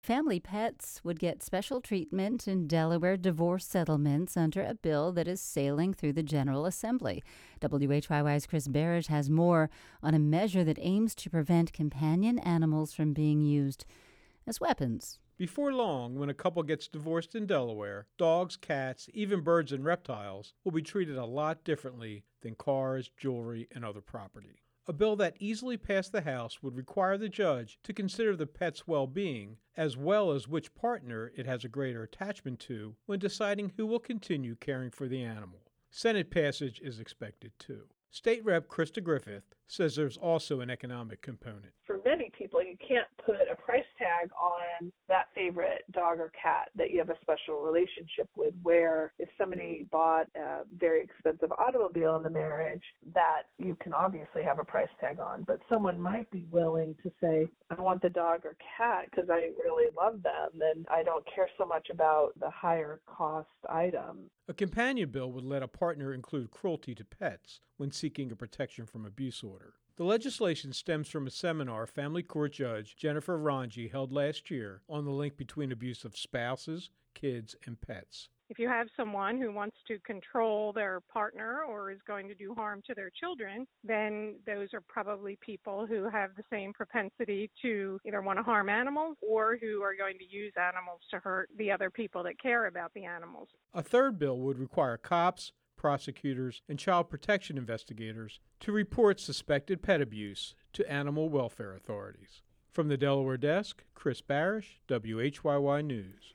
Family pets would get special treatment in Delaware divorce settlements under a bill that is sailing through the General Assembly. WHYY's Chris Barish has more on a measure that aims to prevent companion animals from being used as weapons. Before long, when a couple gets divorced in Delaware, dogs, cats, even birds and reptiles will be treated a lot differently than cars, jewelry, and other property. A bill that easily passed the House would require the judge to consider the pet's well-being, as well as which partner it has a greater attachment to, when deciding who will continue caring for the animal. Senate passage is expected too. State Rep. Krista Griffith says there's also an economic component. For many people, you can't put a price tag on that favorite dog or cat that you have a special relationship with, where if somebody bought a very expensive automobile in the marriage, that you can obviously have a price tag on. But someone might be willing to say, I want the dog or cat because I really love them, and I don't care so much about the higher cost item. A companion bill would let a partner include cruelty to pets when seeking a protection from abuse order. The legislation stems from a seminar family court judge Jennifer Ranji held last year on the link between abuse of spouses, kids, and pets. If you have someone who wants to control their partner or is going to do harm to their children, then those are probably people who have the same propensity to either want to harm animals or who are going to use animals to hurt the other people that care about the animals. A third bill would require cops, prosecutors, and child protection investigators to report suspected pet abuse to animal welfare authorities. From the Delaware desk, Chris Barish, WHYY News.